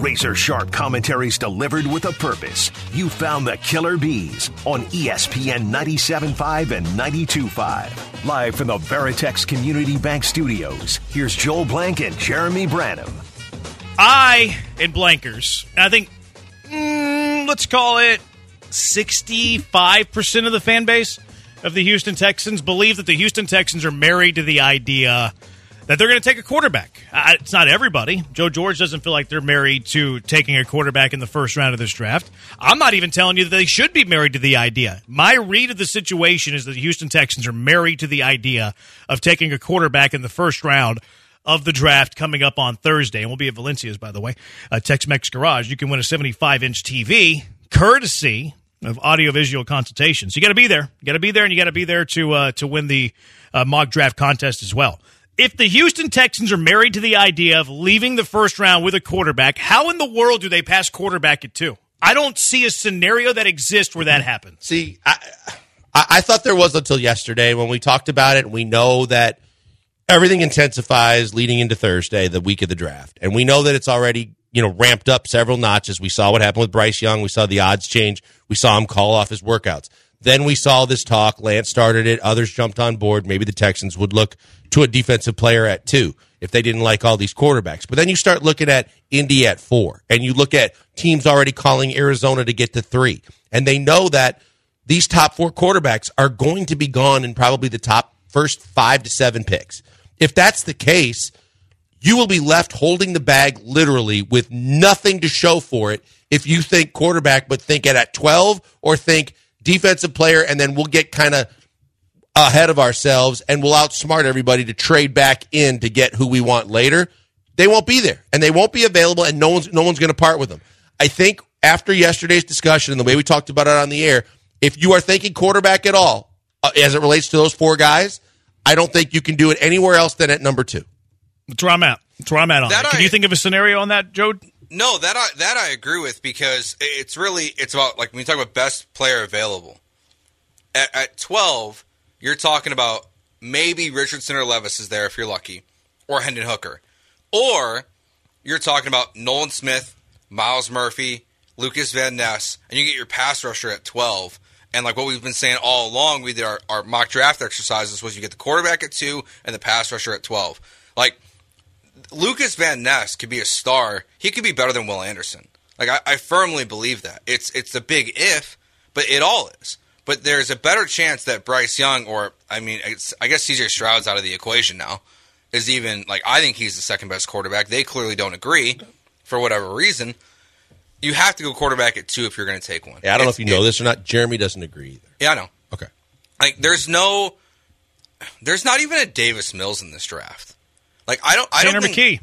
Razor-sharp commentaries delivered with a purpose. You found the Killer Bees on ESPN 97.5 and 92.5. Live from the Veritex Community Bank Studios, here's Joel Blank and Jeremy Branham. I, in Blankers, I think, let's call it 65% of the fan base of the Houston Texans believe that the Houston Texans are married to the idea that they're going to take a quarterback. It's not everybody. Joe George doesn't feel like they're married to taking a quarterback in the first round of this draft. I'm not even telling you that they should be married to the idea. My read of the situation is that the Houston Texans are married to the idea of taking a quarterback in the first round of the draft coming up on Thursday. And we'll be at Valencia's, by the way, Tex-Mex Garage. You can win a 75-inch TV, courtesy of audiovisual consultations. You got to be there. You got to be there, and you got to be there to win the mock draft contest as well. If the Houston Texans are married to the idea of leaving the first round with a quarterback, how in the world do they pass quarterback at 2? I don't see a scenario that exists where that happens. See, I thought there was until yesterday when we talked about it, and we know that everything intensifies leading into Thursday, the week of the draft. And we know that it's already, ramped up several notches. We saw what happened with Bryce Young. We saw the odds change. We saw him call off his workouts. Then we saw this talk. Lance started it. Others jumped on board. Maybe the Texans would look to a defensive player at 2 if they didn't like all these quarterbacks. But then you start looking at Indy at 4, and you look at teams already calling Arizona to get to 3. And they know that these top 4 quarterbacks are going to be gone in probably the top first 5 to 7 picks. If that's the case, you will be left holding the bag literally with nothing to show for it if you think quarterback, but think it at 12 or think defensive player, and then we'll get kind of ahead of ourselves and we'll outsmart everybody to trade back in to get who we want later. They won't be there, and they won't be available, and no one's going to part with them. I think after yesterday's discussion and the way we talked about it on the air, if you are thinking quarterback at all as it relates to those 4 guys, I don't think you can do it anywhere else than at number 2. That's where I'm at. That's where I'm at on that. Can you think of a scenario on that, Joe? No, that I agree with, because it's about, like, when you talk about best player available. At 12, you're talking about maybe Richardson or Levis is there if you're lucky, or Hendon Hooker. Or you're talking about Nolan Smith, Myles Murphy, Lucas Van Ness, and you get your pass rusher at 12. And like what we've been saying all along, we did our mock draft exercises, was you get the quarterback at 2 and the pass rusher at 12. Like, Lucas Van Ness could be a star. He could be better than Will Anderson. Like, I firmly believe that. It's a big if, but it all is. But there's a better chance that Bryce Young, or, I guess CJ Stroud's out of the equation now, is even, like, I think he's the second best quarterback. They clearly don't agree for whatever reason. You have to go quarterback at 2 if you're going to take one. Yeah, I don't know if you know this or not. Jeremy doesn't agree either. Yeah, I know. Okay. Like, there's not even a Davis Mills in this draft. Like, I don't think McKee.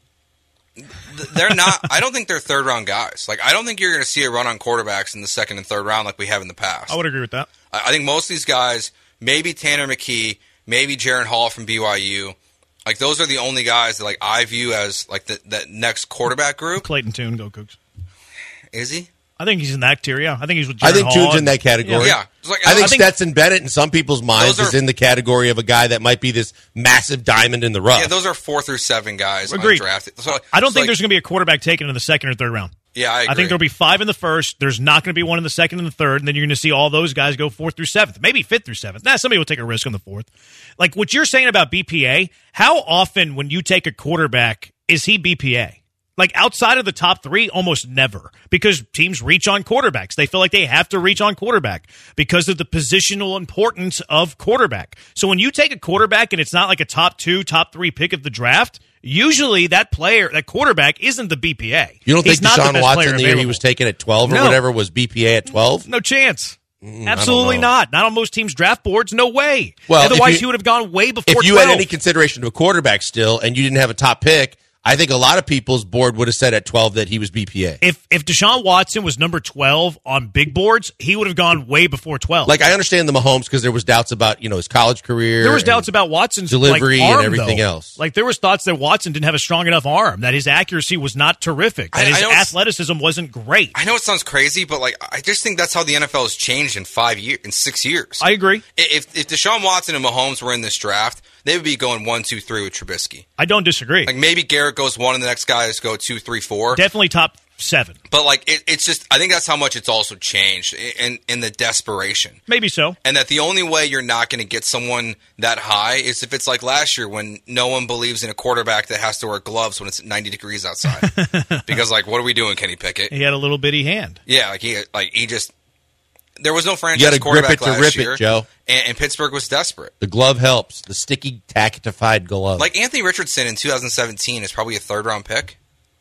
They're not. I don't think they're third round guys. Like, I don't think you're going to see a run on quarterbacks in the second and third round like we have in the past. I would agree with that. I think most of these guys, maybe Tanner McKee, maybe Jaron Hall from BYU. Like, those are the only guys that, like, I view as, like, that next quarterback group. Clayton Tune, go Cougs. Is he? I think he's in that tier, yeah. I think he's with Jaron I think Hall. Tune's in that category. Yeah. Like, I think Stetson Bennett in some people's minds is in the category of a guy that might be this massive diamond in the rough. Yeah, those are 4 through 7 guys Agreed. undrafted. So, I don't think there's going to be a quarterback taken in the second or third round. Yeah, I agree. I think there'll be 5 in the first. There's not going to be one in the second and the third, and then you're going to see all those guys go 4th through 7th, maybe 5th through 7th. Somebody will take a risk on the 4th. Like what you're saying about BPA, how often when you take a quarterback is he BPA? Like outside of the top 3, almost never, because teams reach on quarterbacks. They feel like they have to reach on quarterback because of the positional importance of quarterback. So when you take a quarterback and it's not like a top 2, top 3 pick of the draft, usually that quarterback isn't the BPA. You don't think Deshaun Watson, the year he was taken at 12 or whatever, was BPA at 12? No chance. Absolutely not. Not on most teams' draft boards. No way. Well, otherwise, he would have gone way before 12. If you had any consideration to a quarterback still and you didn't have a top pick, I think a lot of people's board would have said at 12 that he was BPA. If Deshaun Watson was number 12 on big boards, he would have gone way before 12. Like, I understand the Mahomes because there was doubts about, his college career. There was doubts about Watson's delivery arm, and everything else. Like, there was thoughts that Watson didn't have a strong enough arm, that his accuracy was not terrific, that his athleticism wasn't great. I know it sounds crazy, but like I just think that's how the NFL has changed in 6 years. I agree. If Deshaun Watson and Mahomes were in this draft, they would be going 1, 2, 3 with Trubisky. I don't disagree. Like maybe Garrett goes 1 and the next guys go 2, 3, 4. Definitely top 7. But like it's just, I think that's how much it's also changed in the desperation. Maybe so. And that the only way you're not going to get someone that high is if it's like last year when no one believes in a quarterback that has to wear gloves when it's 90 degrees outside. Because like, what are we doing, Kenny Pickett? He had a little bitty hand. Yeah, he just. There was no You franchise got to grip quarterback it to last rip year, it, Joe. and Pittsburgh was desperate. The glove helps. The sticky, tactified glove. Like Anthony Richardson in 2017 is probably a 3rd-round pick.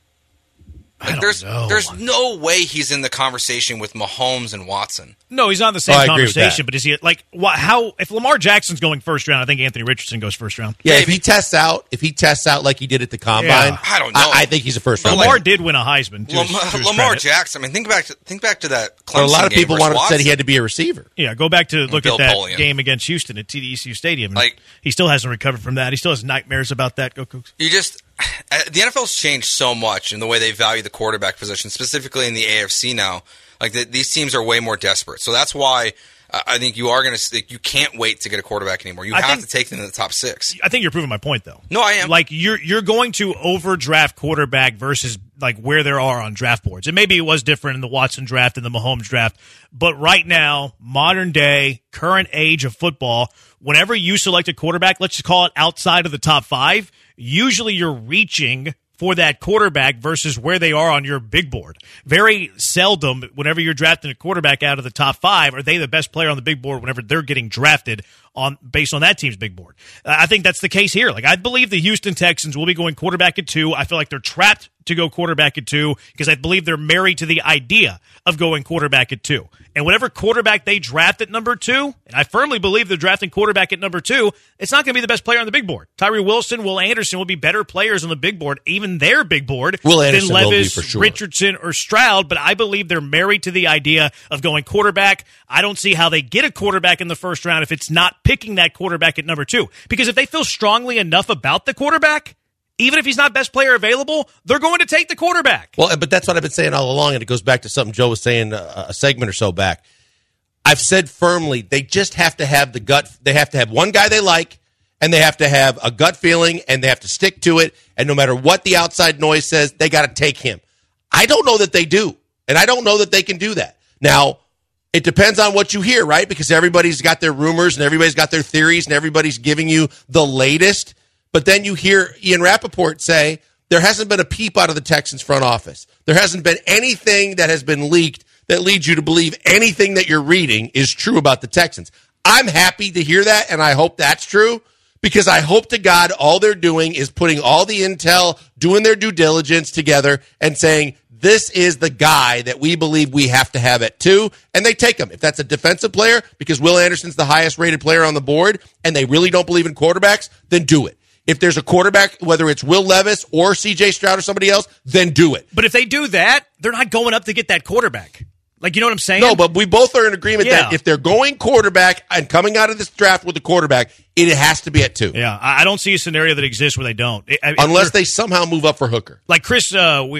I don't there's know. no way he's in the conversation with Mahomes and Watson. No, he's not in the same I agree with conversation. that. But is he like how? If Lamar Jackson's going first round, I think Anthony Richardson goes first round. yeah, if he tests out like he did at the combine, Yeah. I don't know. I think he's a first round. Lamar pick. did win a Heisman. To his Lamar credit. Jackson. I mean, think back to that Clemson But a lot of game people versus said he Watson. had to be a receiver. Yeah, go back to look Bill at that Polian. game against Houston at TD-ECU Stadium. Like- he still hasn't recovered from that. He still has nightmares about that. Go Cougs. You just the NFL's changed so much in the way they value the quarterback position, specifically in the AFC now. Like these teams are way more desperate, so that's why I think you are going to. You can't wait to get a quarterback anymore. You have to take them in the top 6. I think you're proving my point, though. No, I am. Like you're going to overdraft quarterback versus like where there are on draft boards. And maybe it was different in the Watson draft and the Mahomes draft, but right now, modern day, current age of football, whenever you select a quarterback, let's just call it outside of the top 5, usually you're reaching for that quarterback versus where they are on your big board. Very seldom, whenever you're drafting a quarterback out of the top 5, are they the best player on the big board whenever they're getting drafted based on that team's big board. I think that's the case here. Like I believe the Houston Texans will be going quarterback at 2. I feel like they're trapped to go quarterback at 2 because I believe they're married to the idea of going quarterback at 2. And whatever quarterback they draft at number 2, and I firmly believe they're drafting quarterback at number 2, it's not going to be the best player on the big board. Tyree Wilson, Will Anderson will be better players on the big board, even their big board, Will than Anderson will be Levis, for sure. Richardson, or Stroud. But I believe they're married to the idea of going quarterback. I don't see how they get a quarterback in the first round if it's not picking that quarterback at number 2. Because if they feel strongly enough about the quarterback, even if he's not best player available, they're going to take the quarterback. Well, but that's what I've been saying all along, and it goes back to something Joe was saying a segment or so back. I've said firmly they just have to have the gut. They have to have one guy they like, and they have to have a gut feeling, and they have to stick to it. And no matter what the outside noise says, they got to take him. I don't know that they do, and I don't know that they can do that. Now, it depends on what you hear, right? Because everybody's got their rumors, and everybody's got their theories, and everybody's giving you the latest. But then you hear Ian Rappaport say there hasn't been a peep out of the Texans front office. There hasn't been anything that has been leaked that leads you to believe anything that you're reading is true about the Texans. I'm happy to hear that, and I hope that's true, because I hope to God all they're doing is putting all the intel, doing their due diligence together, and saying, this is the guy that we believe we have to have at 2, and they take him. If that's a defensive player, because Will Anderson's the highest-rated player on the board, and they really don't believe in quarterbacks, then do it. If there's a quarterback, whether it's Will Levis or C.J. Stroud or somebody else, then do it. But if they do that, they're not going up to get that quarterback. Like, you know what I'm saying? No, but we both are in agreement Yeah. that if they're going quarterback and coming out of this draft with a quarterback, it has to be at 2. Yeah, I don't see a scenario that exists where they don't. Unless they somehow move up for Hooker. Like Chris,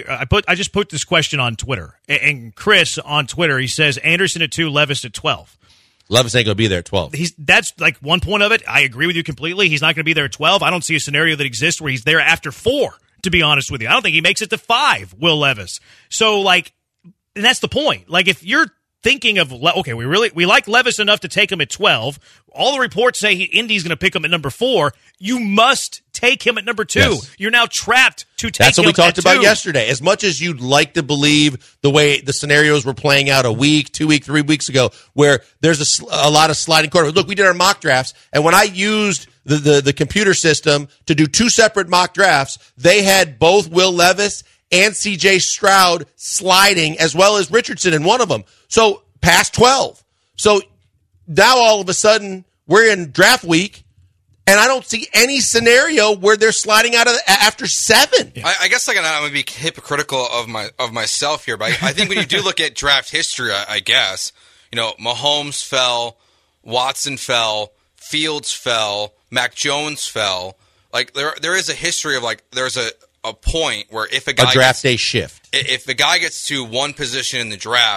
I just put this question on Twitter, and Chris on Twitter, he says Anderson at 2, Levis at 12. Levis ain't going to be there at 12. That's like one point of it. I agree with you completely. He's not going to be there at 12. I don't see a scenario that exists where he's there after 4, to be honest with you. I don't think he makes it to 5, Will Levis. So, like, and that's the point. Like, if you're thinking of, okay, we like Levis enough to take him at 12. All the reports say Indy's going to pick him at number 4. You must take him at number 2. Yes. You're now trapped to take him at 2. That's what we talked about yesterday. As much as you'd like to believe the way the scenarios were playing out a week, 2 weeks, 3 weeks ago, where there's a lot of sliding quarterbacks. Look, we did our mock drafts, and when I used the computer system to do 2 separate mock drafts, they had both Will Levis and C.J. Stroud sliding, as well as Richardson in one of them. So past 12. So now all of a sudden we're in draft week, and I don't see any scenario where they're sliding out of after 7. Yeah. I guess I'm going to be hypocritical of myself here, but I think when you do look at draft history, I guess, you know, Mahomes fell, Watson fell, Fields fell, Mac Jones fell. Like there is a history of like there's a point where if a guy draft day shift. If the guy gets to one position in the draft,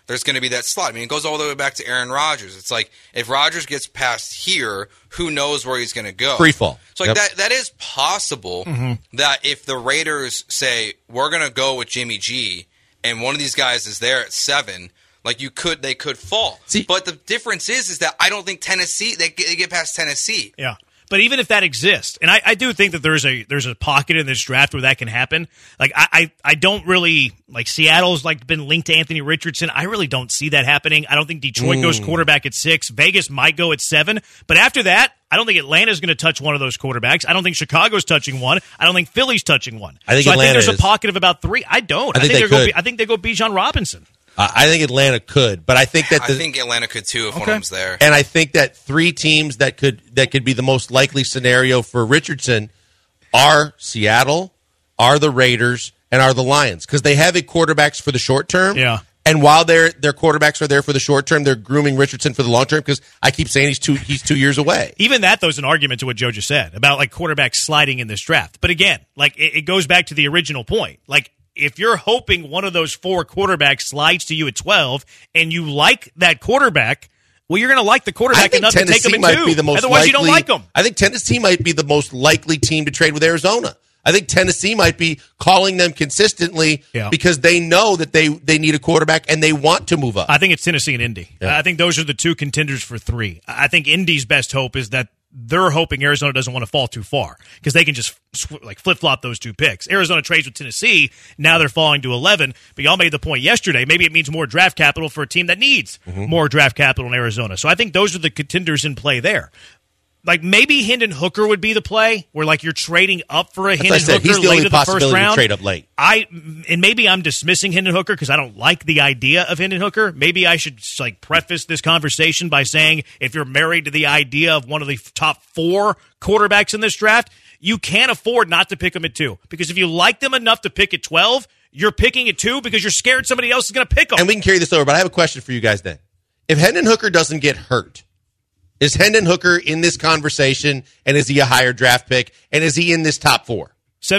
there's going to be that slot. I mean, it goes all the way back to Aaron Rodgers. It's like if Rodgers gets past here, who knows where he's going to go? Free fall. So like that is possible that if the Raiders say we're going to go with Jimmy G and one of these guys is there at 7, like they could fall. See, but the difference is that I don't think Tennessee they get past Tennessee. Yeah. But even if that exists, and I do think that there's a pocket in this draft where that can happen. Like I don't really like Seattle's like been linked to Anthony Richardson. I really don't see that happening. I don't think Detroit goes quarterback at 6. Vegas might go at 7, but after that, I don't think Atlanta's going to touch one of those quarterbacks. I don't think Chicago's touching one. I don't think Philly's touching one. I think so Atlanta I think there's is. a pocket of about 3. I don't. I think they go Bijan Robinson. I think Atlanta could, but I think that I think Atlanta could too if one of them's there. And I think that 3 teams that could be the most likely scenario for Richardson are Seattle, are the Raiders, and are the Lions because they have quarterbacks for the short term. Yeah. And while their quarterbacks are there for the short term, they're grooming Richardson for the long term because I keep saying he's 2 years away. Even that, though, is an argument to what Joe just said about like quarterbacks sliding in this draft. But again, like it goes back to the original point. Like if you're hoping one of those 4 quarterbacks slides to you at 12 and you like that quarterback, well, you're going to like the quarterback enough to take him at 2. Otherwise, you don't like him. I think Tennessee might be the most likely team to trade with Arizona. I think Tennessee might be calling them consistently because they know that they need a quarterback and they want to move up. I think it's Tennessee and Indy. Yeah. I think those are the 2 contenders for 3. I think Indy's best hope is that they're hoping Arizona doesn't want to fall too far because they can just flip-flop those 2 picks. Arizona trades with Tennessee. Now they're falling to 11. But y'all made the point yesterday. Maybe it means more draft capital for a team that needs more draft capital in Arizona. So I think those are the contenders in play there. Like maybe Hendon Hooker would be the play where like you're trading up for a Hendon Hooker late in the first round. Trade up late. And maybe I'm dismissing Hendon Hooker because I don't like the idea of Hendon Hooker. Maybe I should like preface this conversation by saying if you're married to the idea of one of the top 4 quarterbacks in this draft, you can't afford not to pick them at 2 because if you like them enough to pick at 12, you're picking at 2 because you're scared somebody else is going to pick them. And we can carry this over, but I have a question for you guys then. If Hendon Hooker doesn't get hurt, is Hendon Hooker in this conversation, and is he a higher draft pick, and is he in this top 4?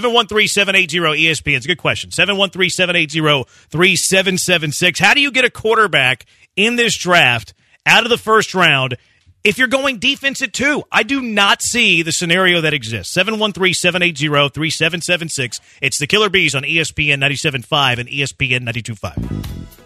713-780-ESPN. It's a good question. 713-780-3776. How do you get a quarterback in this draft out of the first round if you're going defense at 2? I do not see the scenario that exists. 713-780-3776. It's the Killer Bees on ESPN 97.5 and ESPN 92.5.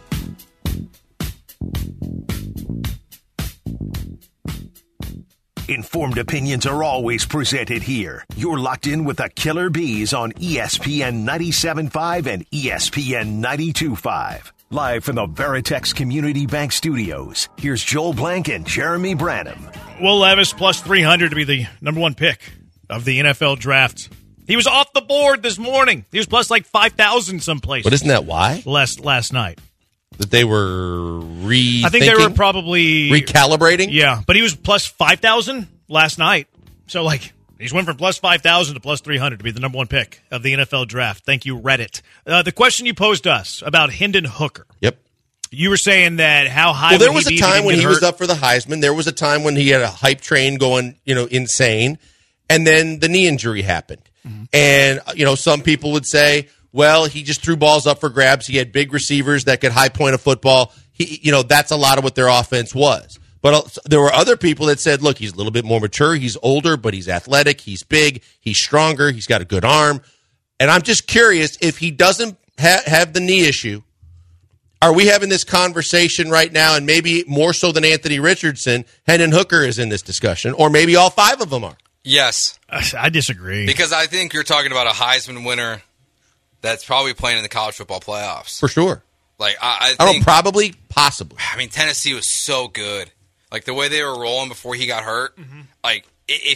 Informed opinions are always presented here. You're locked in with the Killer Bees on ESPN 97.5 and ESPN 92.5. Live from the Veritex Community Bank Studios, here's Joel Blank and Jeremy Branham. Will Levis plus 300 to be the number 1 pick of the NFL draft. He was off the board this morning. He was plus like 5,000 someplace. But isn't that why? Last night. That they were I think they were probably recalibrating? Yeah, but he was plus 5,000 last night. So, like, he's went from plus 5,000 to plus 300 to be the number 1 pick of the NFL draft. Thank you, Reddit. The question you posed us about Hendon Hooker. Yep. You were saying that how high Well, there was would he a be time when he hurt? was up for the Heisman. There was a time when he had a hype train going, insane. And then the knee injury happened. Mm-hmm. And, some people would say, well, he just threw balls up for grabs. He had big receivers that could high point a football. That's a lot of what their offense was. But there were other people that said, look, he's a little bit more mature. He's older, but he's athletic. He's big. He's stronger. He's got a good arm. And I'm just curious, if he doesn't have the knee issue, are we having this conversation right now, and maybe more so than Anthony Richardson, Hendon Hooker is in this discussion, or maybe all 5 of them are? Yes. I disagree. Because I think you're talking about a Heisman winner that's probably playing in the college football playoffs. For sure. Like I don't probably, possibly. I mean, Tennessee was so good. Like the way they were rolling before he got hurt. Mm-hmm. Like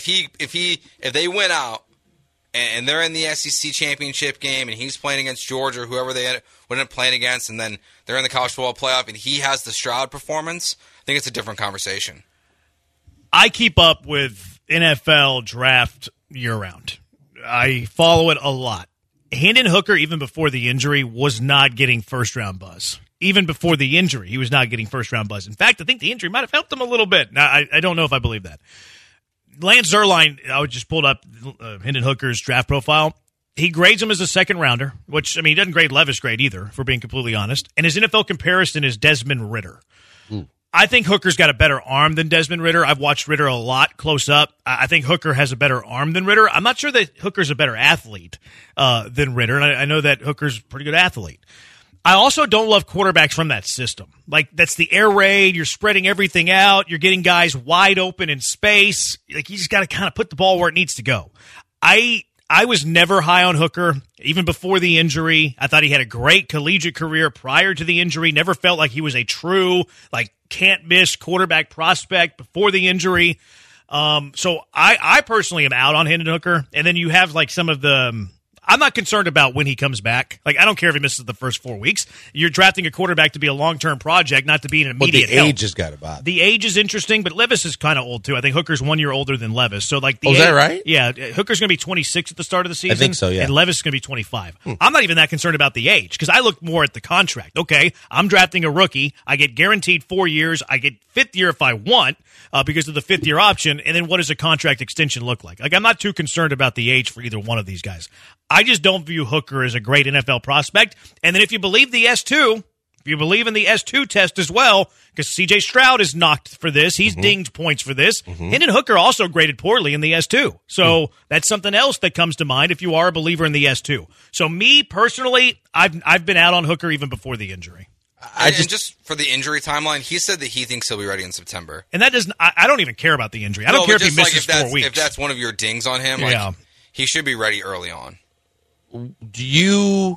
if they went out and they're in the SEC championship game and he's playing against Georgia or whoever they would end up playing against, and then they're in the college football playoff and he has the Stroud performance, I think it's a different conversation. I keep up with NFL draft year round. I follow it a lot. Hendon Hooker, even before the injury, was not getting first-round buzz. Even before the injury, he was not getting first-round buzz. In fact, I think the injury might have helped him a little bit. Now, I don't know if I believe that. Lance Zierlein, I just pulled up Hendon Hooker's draft profile. He grades him as a second rounder, which, I mean, he doesn't grade Levis great either, if we're being completely honest. And his NFL comparison is Desmond Ridder. I think Hooker's got a better arm than Desmond Ridder. I've watched Ridder a lot close up. I think Hooker has a better arm than Ridder. I'm not sure that Hooker's a better athlete than Ridder, and I know that Hooker's a pretty good athlete. I also don't love quarterbacks from that system. Like, that's the air raid. You're spreading everything out. You're getting guys wide open in space. Like, you just got to kind of put the ball where it needs to go. I was never high on Hooker, even before the injury. I thought he had a great collegiate career prior to the injury. Never felt like he was a true, like, can't-miss quarterback prospect before the injury. So I personally am out on Hendon Hooker. And then you have, like, some of the I'm not concerned about when he comes back. Like, I don't care if he misses the first 4 weeks. You're drafting a quarterback to be a long-term project, not to be an immediate help. But the age has got to bother. The age is interesting, but Levis is kind of old, too. I think Hooker's 1 year older than Levis. So, like, is that right? Yeah. Hooker's going to be 26 at the start of the season. I think so, yeah. And Levis is going to be 25. I'm not even that concerned about the age because I look more at the contract. Okay, I'm drafting a rookie. I get guaranteed 4 years. I get fifth year if I want because of the fifth-year option. And then what does a contract extension look like? Like, I'm not too concerned about the age for either one of these guys. I just don't view Hooker as a great NFL prospect. And then if you believe the S2, if you believe in the S2 test as well, because C.J. Stroud is knocked for this. He's dinged points for this. Hendon Hooker also graded poorly in the S2. So that's something else that comes to mind if you are a believer in the S2. So me, personally, I've been out on Hooker even before the injury. And just for the injury timeline, he said that he thinks he'll be ready in September. And that doesn't. I don't even care about the injury. I don't care if he misses 4 weeks. If that's one of your dings on him, he should be ready early on. Do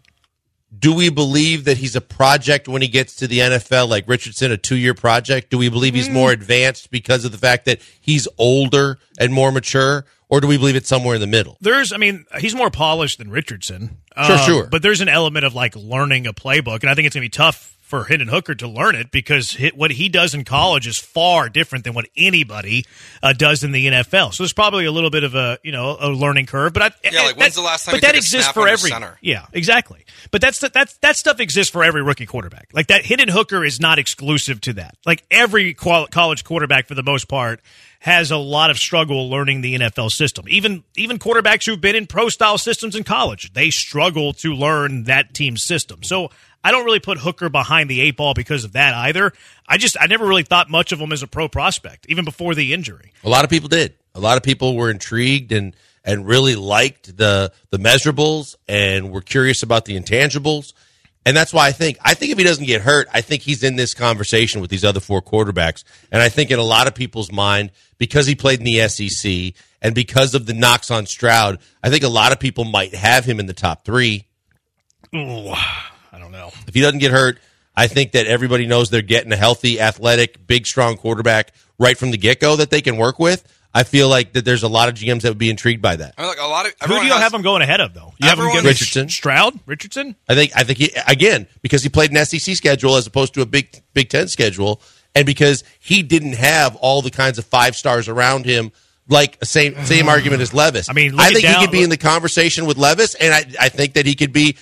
we believe that he's a project when he gets to the NFL, like Richardson, a 2-year project? Do we believe he's more advanced because of the fact that he's older and more mature? Or do we believe it's somewhere in the middle? He's more polished than Richardson. Sure. But there's an element of, like, learning a playbook, and I think it's going to be tough for Hendon Hooker to learn it because what he does in college is far different than what anybody does in the NFL. So there's probably a little bit of a learning curve. But when's the last time? But that exists for every center? Yeah, exactly. But that stuff exists for every rookie quarterback. Like, that Hendon Hooker is not exclusive to that. Like, every college quarterback for the most part has a lot of struggle learning the NFL system. Even quarterbacks who've been in pro-style systems in college, they struggle to learn that team's system. So I don't really put Hooker behind the 8 ball because of that either. I never really thought much of him as a pro prospect, even before the injury. A lot of people did. A lot of people were intrigued and really liked the measurables and were curious about the intangibles. And that's why I think if he doesn't get hurt, I think he's in this conversation with these other 4 quarterbacks. And I think in a lot of people's mind, because he played in the SEC and because of the knocks on Stroud, I think a lot of people might have him in the top 3. Ooh, I don't know. If he doesn't get hurt, I think that everybody knows they're getting a healthy, athletic, big, strong quarterback right from the get-go that they can work with. I feel like that there's a lot of GMs that would be intrigued by that. I mean, who do you have him going ahead of, though? You have him getting Richardson. Stroud? Richardson? I think he, again, because he played an SEC schedule as opposed to a Big Ten schedule, and because he didn't have all the kinds of 5 stars around him, like the same argument as Levis. I mean, I think he could be in the conversation with Levis, and I think that he could be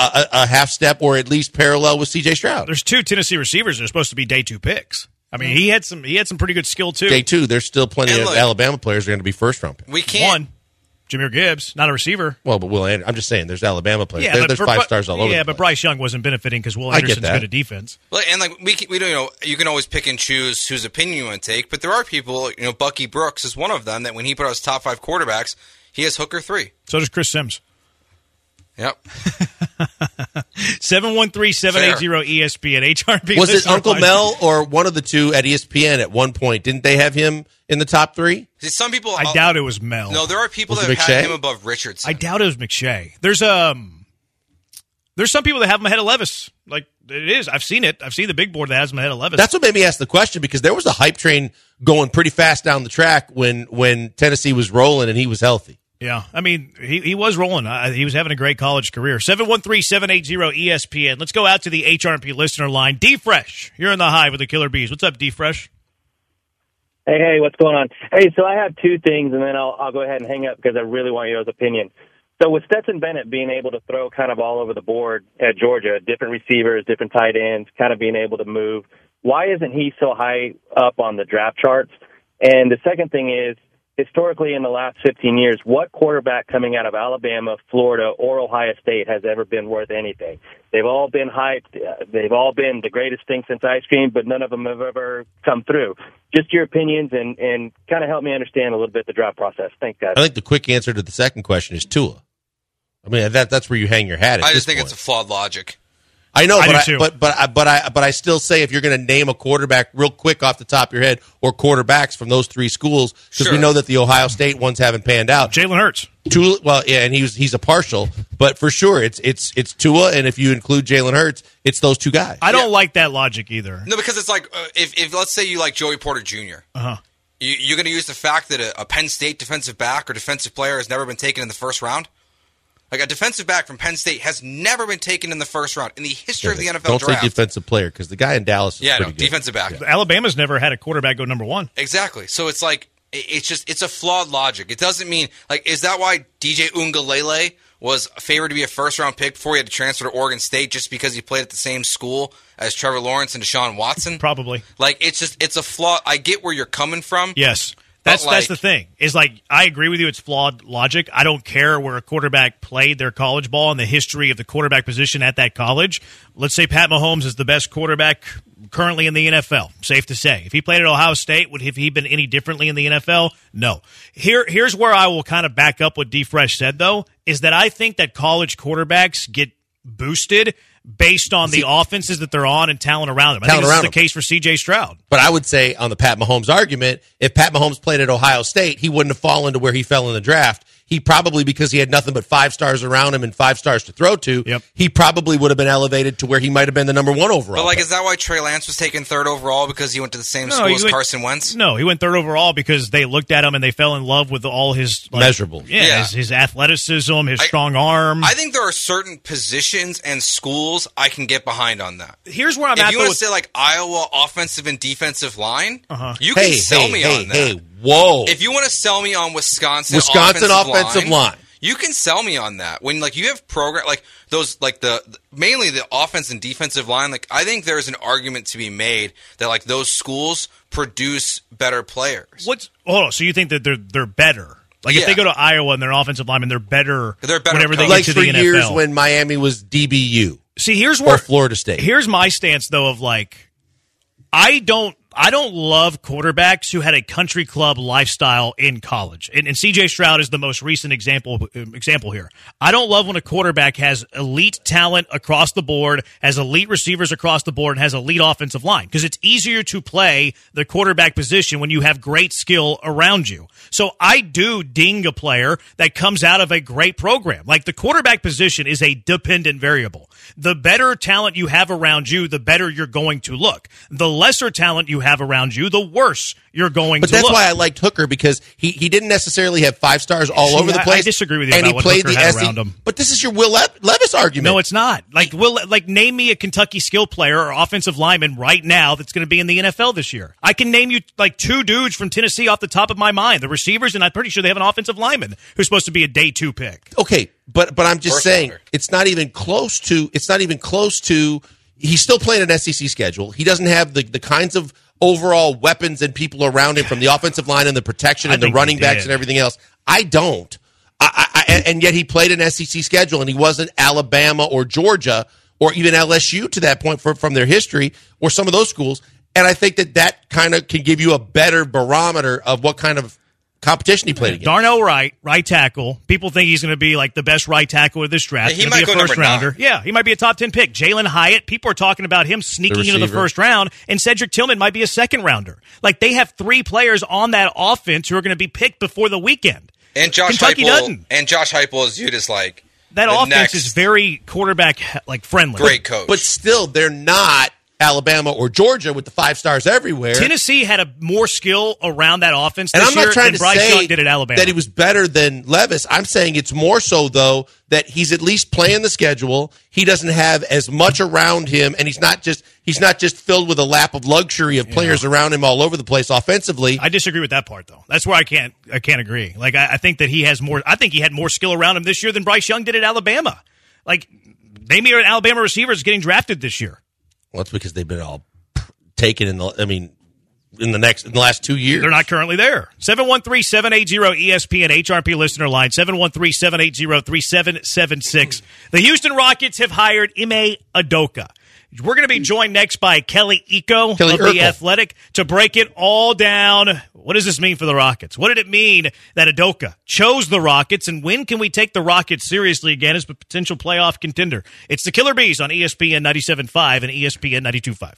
a half step or at least parallel with C.J. Stroud. There's 2 Tennessee receivers that are supposed to be day 2 picks. I mean, he had some pretty good skill too. Day 2, there's still plenty of Alabama players that are going to be first round picks. We can't. One, Jahmyr Gibbs, not a receiver. Well, but Will Anderson, I'm just saying, there's Alabama players. There's 5 stars all over. Yeah, but Bryce Young wasn't benefiting because Will Anderson's good at defense. Well, and we don't you can always pick and choose whose opinion you want to take, but there are people. Bucky Brooks is one of them that when he put out his top 5 quarterbacks, he has Hooker 3. So does Chris Sims. Yep. 713-780-ESPN HRP. Was it Uncle Mel or one of the 2 at ESPN at one point? Didn't they have him in the top 3? See, some people. I doubt it was Mel. No, there are people that have had him above Richardson. I doubt it was McShay. There's some people that have him ahead of Levis. Like, it is. I've seen it. I've seen the big board that has him ahead of Levis. That's what made me ask the question, because there was a hype train going pretty fast down the track when Tennessee was rolling and he was healthy. Yeah, I mean, he was rolling. He was having a great college career. 713-780-ESPN. Let's go out to the HRP listener line. D-Fresh, you're in the Hive with the Killer Bees. What's up, D-Fresh? Hey, what's going on? Hey, so I have 2 things, and then I'll go ahead and hang up because I really want your opinion. So with Stetson Bennett being able to throw kind of all over the board at Georgia, different receivers, different tight ends, kind of being able to move, why isn't he so high up on the draft charts? And the second thing is, historically in the last 15 years, what quarterback coming out of Alabama, Florida, or Ohio State has ever been worth anything? They've all been hyped. They've all been the greatest thing since ice cream, but none of them have ever come through. Just your opinions and kind of help me understand a little bit the draft process. Thanks, guys. I think the quick answer to the second question is Tua. I mean, that's where you hang your hat. I just think it's a flawed logic. I know, but I still say if you're going to name a quarterback real quick off the top of your head, or quarterbacks from those three schools, because we know that the Ohio State ones haven't panned out. Jalen Hurts. And he's a partial, but for sure it's Tua, and if you include Jalen Hurts, it's those two guys. I don't like that logic either. No, because it's like if let's say you like Joey Porter Jr. You're going to use the fact that a Penn State defensive back or defensive player has never been taken in the first round. Like a defensive back from Penn State has never been taken in the first round in the history of the NFL draft. Don't say defensive player, because the guy in Dallas is pretty good. Defensive back. Yeah. Alabama's never had a quarterback go number one. Exactly. So it's like it's a flawed logic. It doesn't mean like is that why DJ Uiagalelei was favored to be a first round pick before he had to transfer to Oregon State just because he played at the same school as Trevor Lawrence and Deshaun Watson? Probably. Like it's a flaw. I get where you're coming from. Yes. That's the thing. Is like I agree with you. It's flawed logic. I don't care where a quarterback played their college ball and the history of the quarterback position at that college. Let's say Pat Mahomes is the best quarterback currently in the NFL. Safe to say. If he played at Ohio State, would he been any differently in the NFL? No. Here's where I will kind of back up what D Fresh said though, is that I think that college quarterbacks get boosted based on the offenses that they're on and talent around them. I think this is the case for C.J. Stroud. But I would say on the Pat Mahomes argument, if Pat Mahomes played at Ohio State, he wouldn't have fallen to where he fell in the draft. He probably, because he had nothing but 5 stars around him and 5 stars to throw to, he probably would have been elevated to where he might have been the number 1 overall. But like, is that why Trey Lance was taken 3rd overall because he went to the same school as Carson Wentz? No, he went 3rd overall because they looked at him and they fell in love with all his measurables. His athleticism, his strong arm. I think there are certain positions and schools I can get behind on that. Here's where I'm at. If you want to say like Iowa offensive and defensive line, you can sell me on that. Whoa! If you want to sell me on Wisconsin offensive line. You can sell me on that. When like you have program like those like mainly the offense and defensive line, like I think there's an argument to be made that like those schools produce better players. Hold on, so you think that they're better? Like if they go to Iowa and their offensive linemen, they're better. They're better whenever they like get to the NFL. For years when Miami was DBU. See, here's where or Florida State. Here's my stance though of like I don't love quarterbacks who had a country club lifestyle in college. And C.J. Stroud is the most recent example here. I don't love when a quarterback has elite talent across the board, has elite receivers across the board, and has elite offensive line. Because it's easier to play the quarterback position when you have great skill around you. So I do ding a player that comes out of a great program. Like the quarterback position is a dependent variable. The better talent you have around you, the better you're going to look. The lesser talent you have around you, the worse you're going to look. But that's why I liked Hooker, because he didn't necessarily have 5 stars all over the place. I disagree with you and about he what played Hooker had around him. But this is your Will Levis argument. No, it's not. Like name me a Kentucky skill player or offensive lineman right now that's going to be in the NFL this year. I can name you like 2 dudes from Tennessee off the top of my mind, the receivers, and I'm pretty sure they have an offensive lineman who's supposed to be a day 2 pick. Okay, but I'm just saying it's not even close to. He's still playing an SEC schedule. He doesn't have the kinds of overall weapons and people around him from the offensive line and the protection and the running backs and everything else. I don't. And yet he played an SEC schedule, and he wasn't Alabama or Georgia or even LSU to that point from their history or some of those schools. And I think that kind of can give you a better barometer of what kind of competition he played against. Darnell Wright, right tackle. People think he's going to be like the best right tackle of this draft. He might be a go first rounder. 9. Yeah, he might be a top 10 pick. Jalen Hyatt, people are talking about him sneaking into the first round, and Cedric Tillman might be a second rounder. Like they have 3 players on that offense who are going to be picked before the weekend. And Josh Heupel is viewed as like that offense is very quarterback like friendly. Great coach, but still they're not Alabama or Georgia with the 5 stars everywhere. Tennessee had more skill around that offense this and I'm not year trying than to Bryce say Young did at Alabama. That he was better than Levis. I'm saying it's more so, though, that he's at least playing the schedule. He doesn't have as much around him, and he's not just filled with a lap of luxury of players around him all over the place offensively. I disagree with that part, though. That's where I can't agree. Like I think that he has more. I think he had more skill around him this year than Bryce Young did at Alabama. Like name me an Alabama receiver is getting drafted this year. Well, it's because they've been all taken in the. I mean, in the last 2 years. They're not currently there. 713-780-ESPN HRP listener line, 713-780-3776. The Houston Rockets have hired Ime Udoka. We're going to be joined next by Kelly Iko of The Athletic to break it all down. What does this mean for the Rockets? What did it mean that Udoka chose the Rockets, and when can we take the Rockets seriously again as a potential playoff contender? It's the Killer Bees on ESPN 97.5 and ESPN 92.5.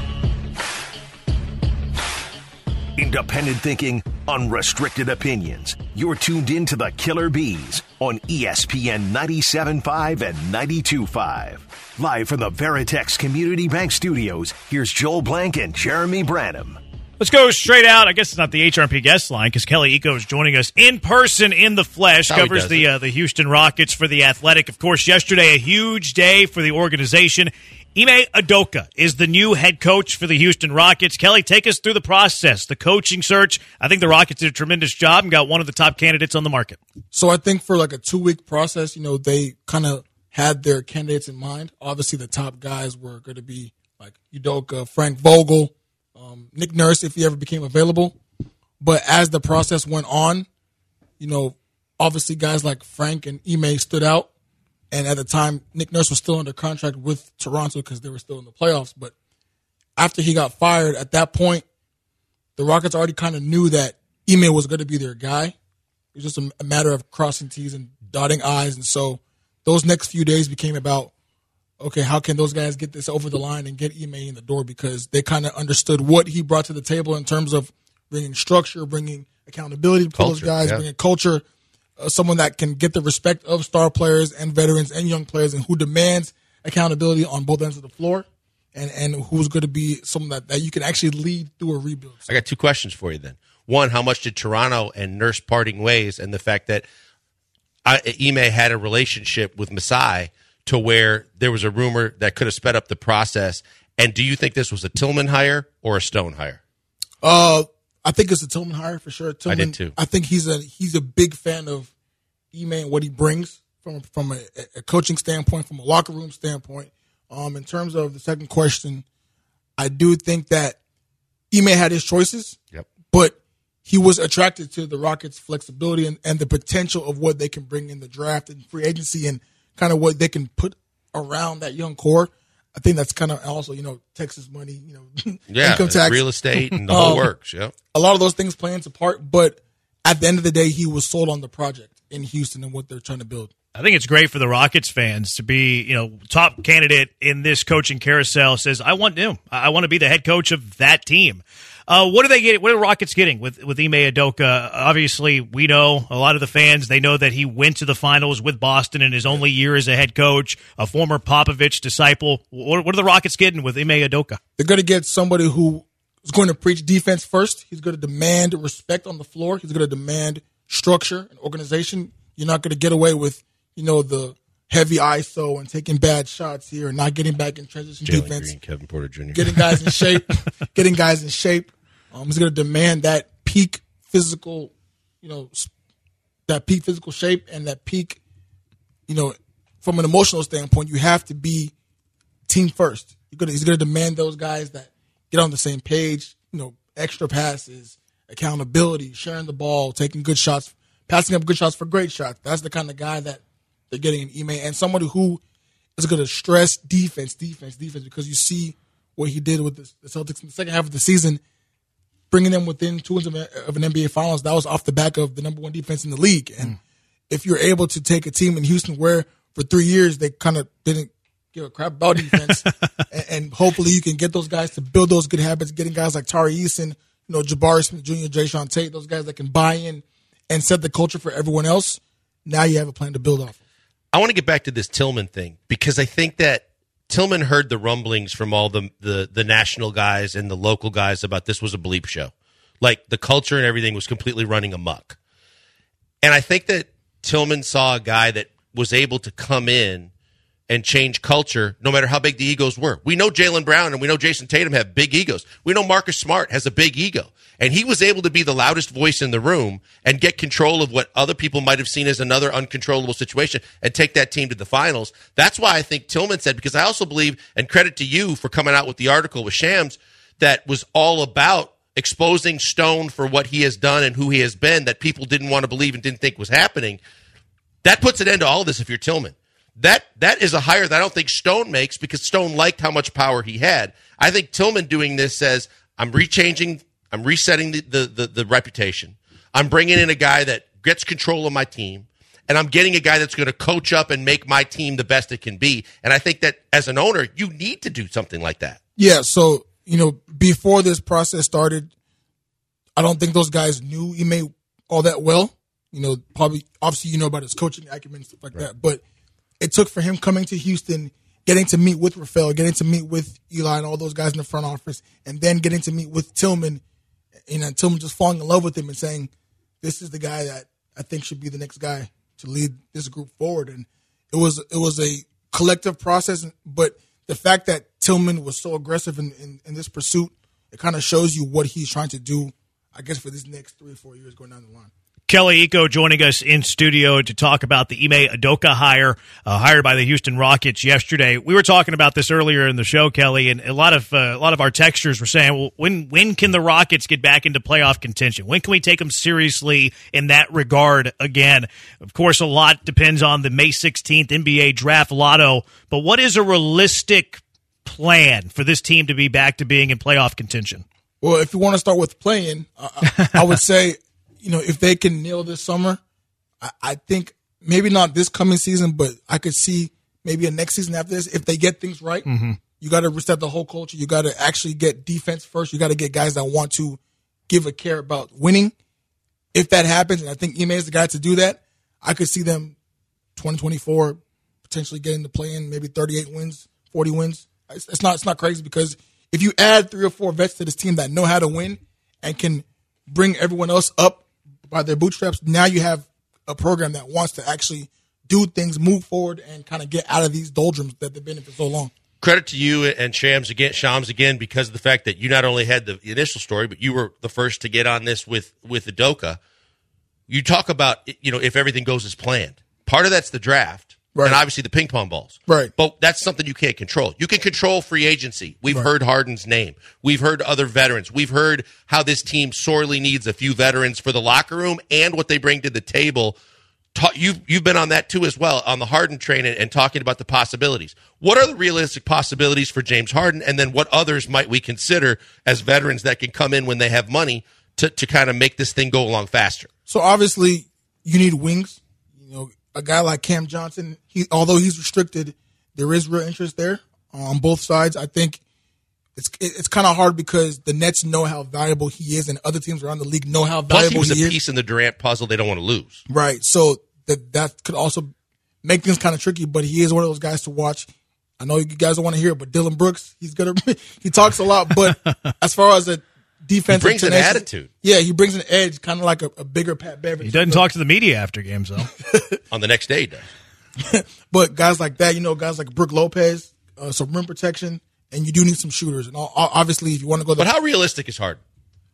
Independent thinking, unrestricted opinions. You're tuned in to the Killer Bees on ESPN 97.5 and 92.5. Live from the Veritex Community Bank Studios, here's Joel Blank and Jeremy Branham. Let's go straight out. I guess it's not the HRP guest line because Kelly Iko is joining us in person in the flesh. Covers the Houston Rockets for The Athletic. Of course, yesterday a huge day for the organization. Ime Udoka is the new head coach for the Houston Rockets. Kelly, take us through the process, the coaching search. I think the Rockets did a tremendous job and got one of the top candidates on the market. So I think for like a 2-week process, they kind of had their candidates in mind. Obviously, the top guys were going to be like Udoka, Frank Vogel, Nick Nurse, if he ever became available. But as the process went on, obviously guys like Frank and Ime stood out. And at the time, Nick Nurse was still under contract with Toronto because they were still in the playoffs. But after he got fired, at that point, the Rockets already kind of knew that Ime was going to be their guy. It was just a matter of crossing T's and dotting I's. And so those next few days became about, okay, how can those guys get this over the line and get Ime in the door? Because they kind of understood what he brought to the table in terms of bringing structure, bringing accountability to those guys, bringing culture. Someone that can get the respect of star players and veterans and young players, and who demands accountability on both ends of the floor, and who's going to be someone that you can actually lead through a rebuild. I got 2 questions for you then. One, how much did Toronto and Nurse parting ways, and the fact that Ime had a relationship with Masai to where there was a rumor that could have sped up the process, and do you think this was a Tillman hire or a Stone hire? I think it's a Tillman hire for sure. Tillman, I did too. I think he's a big fan of Ime and what he brings from a coaching standpoint, from a locker room standpoint. In terms of the second question, I do think that Ime had his choices, but he was attracted to the Rockets' flexibility and the potential of what they can bring in the draft and free agency and kind of what they can put around that young core. I think that's kind of also, Texas money, income tax, real estate, and the whole works. Yeah, a lot of those things play into part, but at the end of the day, he was sold on the project in Houston and what they're trying to build. I think it's great for the Rockets fans to be, top candidate in this coaching carousel says, I want him. I want to be the head coach of that team. What do they get? What are the Rockets getting with Ime Udoka? Obviously, we know a lot of the fans. They know that he went to the finals with Boston in his only year as a head coach, a former Popovich disciple. What are the Rockets getting with Ime Udoka? They're going to get somebody who is going to preach defense first. He's going to demand respect on the floor. He's going to demand structure and organization. You're not going to get away with, the heavy ISO and taking bad shots here and not getting back in transition Jalen defense. Green, Kevin Porter Jr. Getting guys in shape. He's going to demand that peak physical, that peak physical shape and that peak, from an emotional standpoint, you have to be team first. He's going to demand those guys that get on the same page, extra passes, accountability, sharing the ball, taking good shots, passing up good shots for great shots. That's the kind of guy that they're getting in Ime, and somebody who is going to stress defense, because you see what he did with the Celtics in the second half of the season, bringing them within 2 wins of an NBA Finals. That was off the back of the number 1 defense in the league. And if you're able to take a team in Houston where for 3 years they kind of didn't give a crap about defense, and hopefully you can get those guys to build those good habits, getting guys like Tari Eason, Jabari Smith Jr., Jayshawn Tate, those guys that can buy in and set the culture for everyone else. Now you have a plan to build off of. I want to get back to this Tillman thing because I think that Tillman heard the rumblings from all the national guys and the local guys about this was a bleep show. Like the culture and everything was completely running amok. And I think that Tillman saw a guy that was able to come in and change culture no matter how big the egos were. We know Jaylen Brown and we know Jason Tatum have big egos. We know Marcus Smart has a big ego. And he was able to be the loudest voice in the room and get control of what other people might have seen as another uncontrollable situation and take that team to the finals. That's why I think Tillman said, because I also believe, and credit to you for coming out with the article with Shams, that was all about exposing Stone for what he has done and who he has been that people didn't want to believe and didn't think was happening, that puts an end to all of this if you're Tillman. That is a hire that I don't think Stone makes because Stone liked how much power he had. I think Tillman doing this says, I'm resetting the reputation. I'm bringing in a guy that gets control of my team, and I'm getting a guy that's going to coach up and make my team the best it can be. And I think that as an owner, you need to do something like that. Yeah, so, before this process started, I don't think those guys knew Ime all that well. Probably, obviously, about his coaching acumen and stuff like that. But it took for him coming to Houston, getting to meet with Rafael, getting to meet with Eli and all those guys in the front office, and then getting to meet with Tillman, and Tillman just falling in love with him and saying, this is the guy that I think should be the next guy to lead this group forward. And it was a collective process, but the fact that Tillman was so aggressive in this pursuit, it kind of shows you what he's trying to do, I guess, for this next 3 or 4 years going down the line. Kelly Iko joining us in studio to talk about the Ime Udoka hire, hired by the Houston Rockets yesterday. We were talking about this earlier in the show, Kelly, and a lot of our texters were saying, well, when can the Rockets get back into playoff contention? When can we take them seriously in that regard again? Of course, a lot depends on the May 16th NBA draft lotto, but what is a realistic plan for this team to be back to being in playoff contention? Well, if you want to start with playing, I would say, if they can nail this summer, I think maybe not this coming season, but I could see maybe a next season after this. If they get things right, you got to reset the whole culture. You got to actually get defense first. You got to get guys that want to give a care about winning. If that happens, and I think Ime is the guy to do that, I could see them 2024 potentially getting to play in maybe 38 wins, 40 wins. It's not crazy because if you add 3 or 4 vets to this team that know how to win and can bring everyone else up by their bootstraps, now you have a program that wants to actually do things, move forward, and kind of get out of these doldrums that they've been in for so long. Credit to you and Shams again, because of the fact that you not only had the initial story, but you were the first to get on this with Udoka. You talk about, if everything goes as planned. Part of that's the draft. Right. And obviously the ping pong balls. Right. But that's something you can't control. You can control free agency. We've heard Harden's name. We've heard other veterans. We've heard how this team sorely needs a few veterans for the locker room and what they bring to the table. You've been on that too as well, on the Harden train and talking about the possibilities. What are the realistic possibilities for James Harden? And then what others might we consider as veterans that can come in when they have money to kind of make this thing go along faster? So obviously you need wings. A guy like Cam Johnson, although he's restricted, there is real interest there on both sides. I think it's kind of hard because the Nets know how valuable he is, and other teams around the league know how valuable he is. Plus, he was a piece in the Durant puzzle they don't want to lose. Right. So that could also make things kind of tricky, but he is one of those guys to watch. I know you guys don't want to hear it, but Dylan Brooks, he talks a lot, but as far as a defensive, he brings an attitude. Yeah, he brings an edge, kind of like a bigger Pat Beverly. He doesn't talk to the media after games, though. On the next day, he does. But guys like that, guys like Brook Lopez, some rim protection, and you do need some shooters. And obviously, if you want to go, but how realistic is Harden?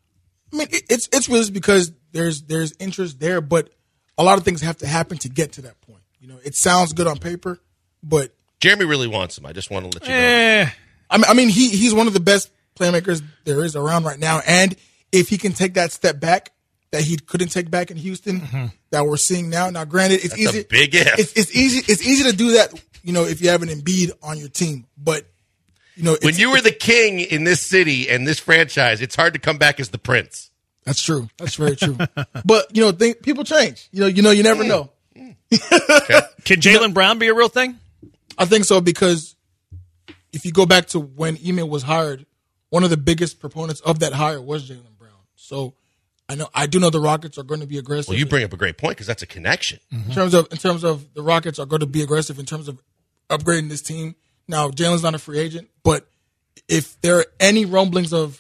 I mean, it's realistic because there's interest there, but a lot of things have to happen to get to that point. It sounds good on paper, but Jeremy really wants him. I just want to let you know. I mean, he's one of the best playmakers there is around right now, and if he can take that step back that he couldn't take back in Houston, that we're seeing now. Now, granted, it's easy. A big if. It's easy to do that. If you have an Embiid on your team, but when you were the king in this city and this franchise, it's hard to come back as the prince. That's true. That's very true. But people change. You never know. Okay. Can Jaylen Brown be a real thing? I think so because if you go back to when Ime was hired, one of the biggest proponents of that hire was Jaylen Brown. So I do know the Rockets are going to be aggressive. Well, you bring up a great point because that's a connection. In terms of the Rockets are going to be aggressive in terms of upgrading this team. Now, Jaylen's not a free agent, but if there are any rumblings of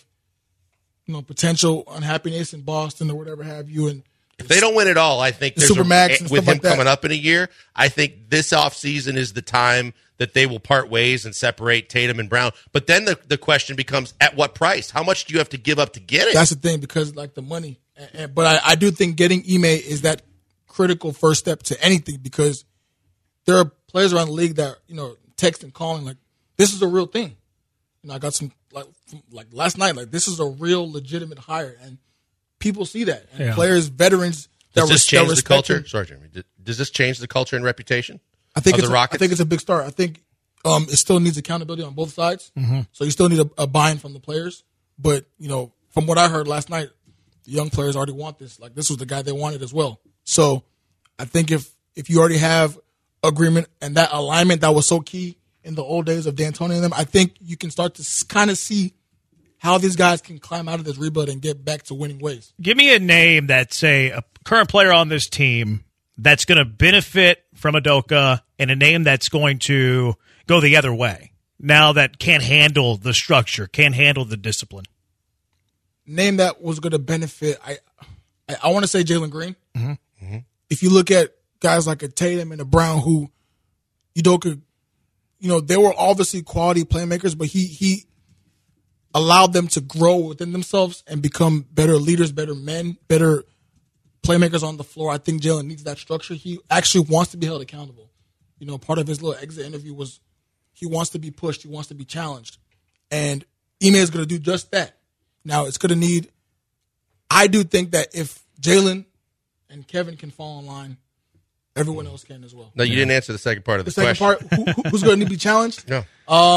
potential unhappiness in Boston or whatever have you, and if they don't win it all, I think there's Supermax and with stuff him like that. coming up in a year, I think this offseason is the time that they will part ways and separate Tatum and Brown. But then the question becomes, at what price? How much do you have to give up to get it? That's the thing, because the money. But I do think getting Ime is that critical first step to anything, because there are players around the league that text and calling like, this is a real thing. I got some like last night. Like this is a real legitimate hire, and people see that. And players, veterans. Does this change the culture? Sorry, Jeremy. Does this change the culture and reputation? I think of the Rockets? I think it's a big start. I think it still needs accountability on both sides. Mm-hmm. So you still need a buy-in from the players. But from what I heard last night, the young players already want this. Like this was the guy they wanted as well. So I think if you already have agreement and that alignment that was so key in the old days of D'Antoni and them, I think you can start to kind of see how these guys can climb out of this rebuild and get back to winning ways. Give me a name that's a current player on this team that's going to benefit from Udoka and a name that's going to go the other way now that can't handle the structure, can't handle the discipline. Name that was going to benefit, I want to say Jalen Green. Mm-hmm. Mm-hmm. If you look at guys like a Tatum and a Brown who Udoka, they were obviously quality playmakers, but he allowed them to grow within themselves and become better leaders, better men, better playmakers on the floor. I think Jalen needs that structure. He actually wants to be held accountable. Part of his little exit interview was he wants to be pushed. He wants to be challenged. And Ime is going to do just that. Now, it's going to need – I do think that if Jalen and Kevin can fall in line, everyone else can as well. No, you didn't answer the second part of the question. The second part, who's going to be challenged? No.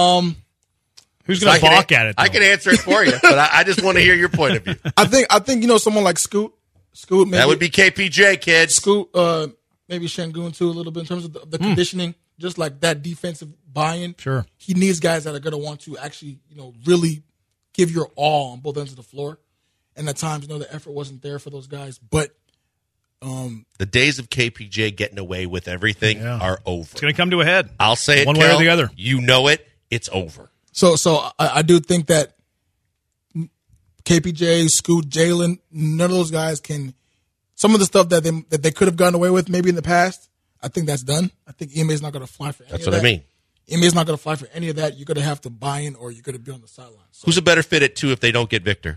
Who's going to balk at it, though? I can answer it for you, but I just want to hear your point of view. I think someone like Scoot, maybe. That would be KPJ, kids. Scoot, maybe Şengün too, a little bit in terms of the conditioning, just like that defensive buy-in. Sure. He needs guys that are going to want to actually, really give your all on both ends of the floor. And at times, the effort wasn't there for those guys. But the days of KPJ getting away with everything are over. It's going to come to a head. I'll say it, one way or the other. You know it. It's over. So I do think that KPJ, Scoot, Jalen, none of those guys can. Some of the stuff that they could have gotten away with maybe in the past, I think that's done. I think Ime is not going to fly for any of that. That's what I mean. Ime is not going to fly for any of that. You're going to have to buy in or you're going to be on the sidelines. So, who's a better fit at 2 if they don't get Victor?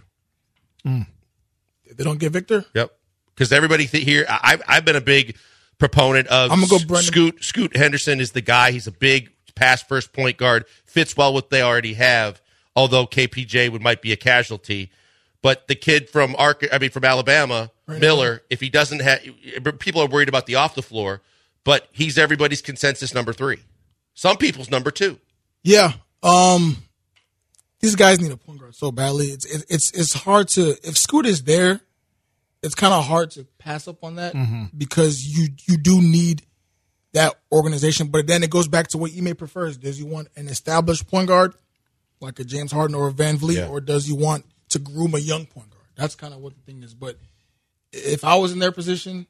If they don't get Victor? Yep. Because everybody here, I've been a big proponent of I'm gonna go Brandon. Scoot Henderson is the guy. He's a big pass-first point guard. Fits well with what they already have, although KPJ might be a casualty. But the kid from Alabama, Miller, if he doesn't have – people are worried about the off the floor, but he's everybody's consensus number 3. Some people's number 2. Yeah. These guys need a point guard so badly. It's hard to – if Scoot is there, it's kind of hard to pass up on that because you do need that organization. But then it goes back to what Ime prefers. Does he want an established point guard like a James Harden or a Van Vliet, or does he want to groom a young point guard? That's kind of what the thing is. But if I was in their position,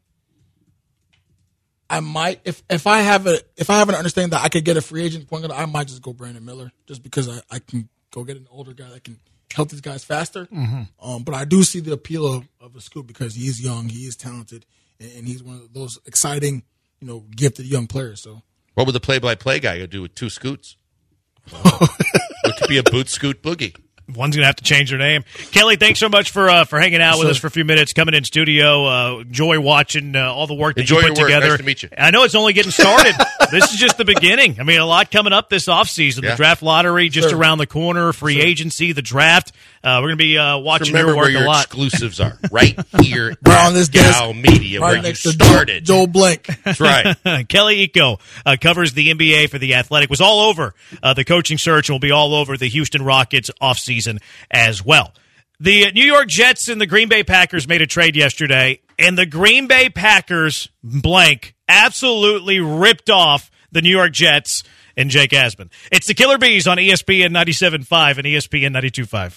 I might if I have an understanding that I could get a free agent point guard, I might just go Brandon Miller just because I can go get an older guy that can help these guys faster. But I do see the appeal of a Scoot because he is young, he is talented, and he's one of those exciting, gifted young players. So, what would the play-by-play guy go do with 2 Scoots? It could be a boot Scoot boogie. One's going to have to change their name. Kelly, thanks so much for hanging out with us for a few minutes, coming in studio. Enjoy watching all the work that you put together. Nice to meet you. I know it's only getting started. This is just the beginning. I mean, a lot coming up this offseason. The draft lottery just around the corner, free agency, the draft. We're going to be watching your work where your a lot. Exclusives are right here on this Gal Media, right where next you to started. Joel Blank. That's right. Kelly Iko covers the NBA for The Athletic. Was all over the coaching search and will be all over the Houston Rockets offseason as well. The New York Jets and the Green Bay Packers made a trade yesterday, and the Green Bay Packers absolutely ripped off the New York Jets and Jake Asman. It's the Killer Bees on ESPN 97.5 and ESPN 92.5.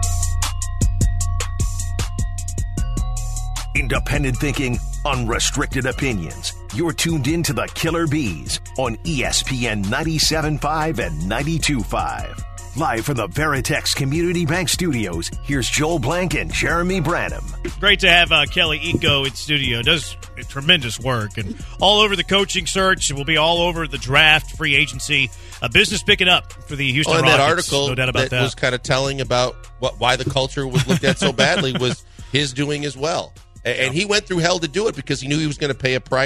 Independent thinking, unrestricted opinions. You're tuned in to the Killer Bees on ESPN 97.5 and 92.5. Live from the Veritex Community Bank Studios, here's Joel Blank and Jeremy Branham. Great to have Kelly Iko in studio. Does tremendous work and all over the coaching search. It will be all over the draft, free agency, business picking up for the Houston Rockets. That article no doubt about that was kind of telling about why the culture was looked at so badly was his doing as well. And he went through hell to do it because he knew he was going to pay a price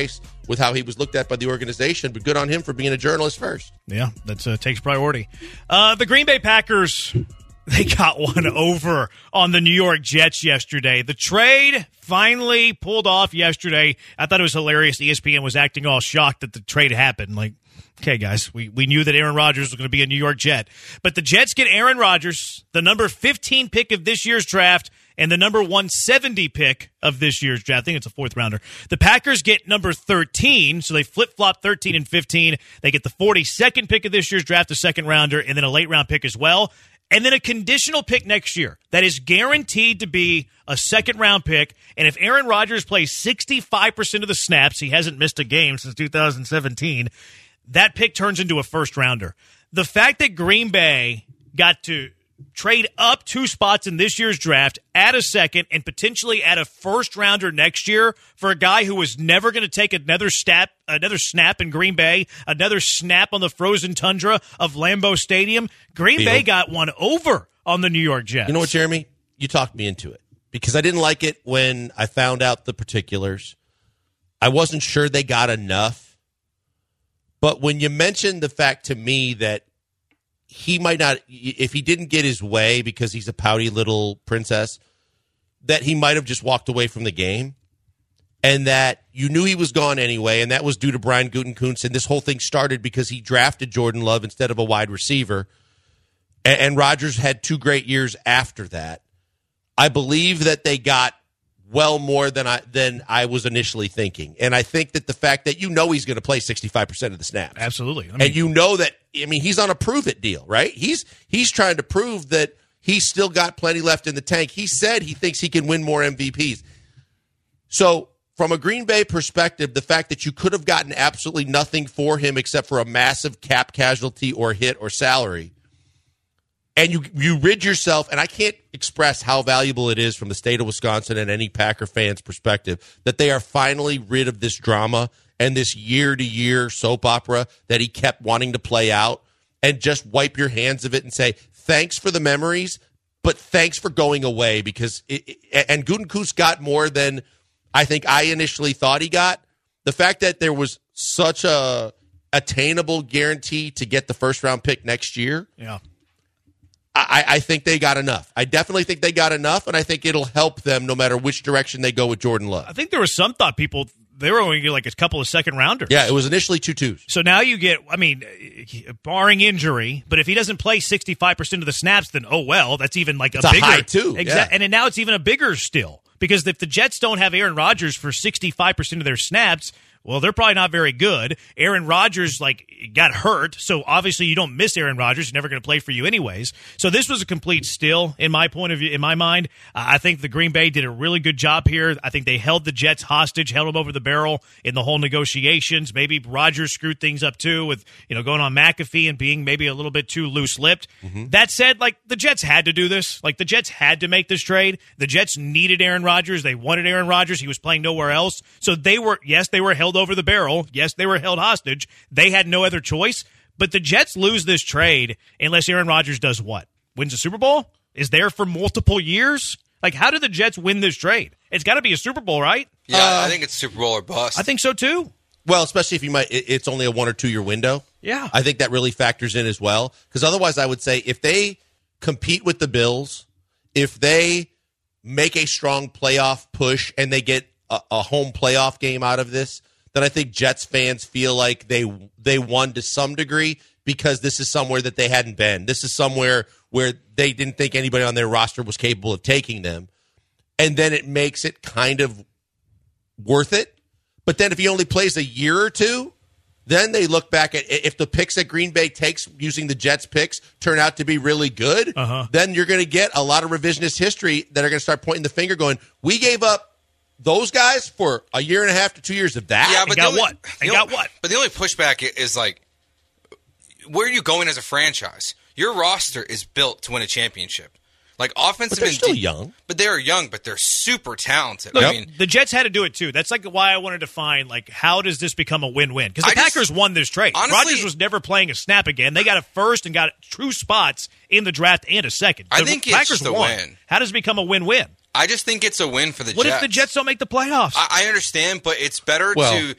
with how he was looked at by the organization, but good on him for being a journalist first. Yeah, that takes priority. The Green Bay Packers, they got one over on the New York Jets yesterday. The trade finally pulled off yesterday. I thought it was hilarious. ESPN was acting all shocked that the trade happened. Like, okay, guys, we knew that Aaron Rodgers was going to be a New York Jet. But the Jets get Aaron Rodgers, the number 15 pick of this year's draft, and the number 170 pick of this year's draft. I think it's a fourth rounder. The Packers get number 13, so they flip-flop 13 and 15. They get the 42nd pick of this year's draft, a second rounder, and then a late-round pick as well. And then a conditional pick next year that is guaranteed to be a second-round pick. And if Aaron Rodgers plays 65% of the snaps, he hasn't missed a game since 2017, that pick turns into a first-rounder. The fact that Green Bay got to trade up 2 spots in this year's draft, add a second, and potentially add a first-rounder next year for a guy who was never going to take another snap in Green Bay, another snap on the frozen tundra of Lambeau Stadium. Green Bay got one over on the New York Jets. You know what, Jeremy? You talked me into it because I didn't like it when I found out the particulars. I wasn't sure they got enough. But when you mentioned the fact to me that he might not, if he didn't get his way because he's a pouty little princess, that he might have just walked away from the game, and that you knew he was gone anyway, and that was due to Brian Gutekunst, and this whole thing started because he drafted Jordan Love instead of a wide receiver, and Rodgers had 2 great years after that. I believe that they got well more than I was initially thinking, and I think that the fact that he's going to play 65% of the snaps, absolutely, and that he's on a prove it deal, right? He's trying to prove that he's still got plenty left in the tank. He said he thinks he can win more MVPs. So from a Green Bay perspective, the fact that you could have gotten absolutely nothing for him except for a massive cap casualty or hit or salary, and you rid yourself, and I can't express how valuable it is from the state of Wisconsin and any Packer fans' perspective that they are finally rid of this drama and this year-to-year soap opera that he kept wanting to play out, and just wipe your hands of it and say, thanks for the memories, but thanks for going away, because and Gutekunst got more than I think I initially thought he got. The fact that there was such a attainable guarantee to get the first-round pick next year, yeah, I think they got enough. I definitely think they got enough, and I think it'll help them no matter which direction they go with Jordan Love. I think there was some thought people they were only going to get like a couple of second rounders. Yeah, it was initially 2 2s. So now you get, barring injury, but if he doesn't play 65% of the snaps, then that's even like it's a bigger high too. Yeah. And then now it's even a bigger still, because if the Jets don't have Aaron Rodgers for 65% of their snaps, well, they're probably not very good. Aaron Rodgers got hurt, so obviously you don't miss Aaron Rodgers. He's never going to play for you anyways. So this was a complete steal in my point of view. In my mind, I think the Green Bay did a really good job here. I think they held the Jets hostage, held them over the barrel in the whole negotiations. Maybe Rodgers screwed things up too with going on McAfee and being maybe a little bit too loose-lipped. Mm-hmm. That said, the Jets had to do this. The Jets had to make this trade. The Jets needed Aaron Rodgers. They wanted Aaron Rodgers. He was playing nowhere else. So they were held over the barrel. Yes, they were held hostage. They had no other choice. But the Jets lose this trade unless Aaron Rodgers does what? Wins a Super Bowl? Is there for multiple years? How do the Jets win this trade? It's got to be a Super Bowl, right? Yeah, I think it's Super Bowl or bust. I think so too. Well, especially if it's only a 1 or 2 year window. Yeah. I think that really factors in as well. Because otherwise, I would say if they compete with the Bills, if they make a strong playoff push and they get a home playoff game out of this, then I think Jets fans feel like they won to some degree, because this is somewhere that they hadn't been. This is somewhere where they didn't think anybody on their roster was capable of taking them. And then it makes it kind of worth it. But then if he only plays a year or two, then they look back at if the picks that Green Bay takes using the Jets picks turn out to be really good, then you're going to get a lot of revisionist history that are going to start pointing the finger going, we gave up those guys for a year and a half to 2 years of that. Yeah, but got what? But the only pushback is where are you going as a franchise? Your roster is built to win a championship. Offensive, but they're still young. But they are young, but they're super talented. Look, the Jets had to do it too. That's why I wanted to find how does this become a win-win? Because the Packers won this trade. Rodgers was never playing a snap again. They got a first and got true spots in the draft and a second. I think Packers it's the won. win. How does it become a win-win? I just think it's a win for the Jets. What if the Jets don't make the playoffs? I understand, but it's better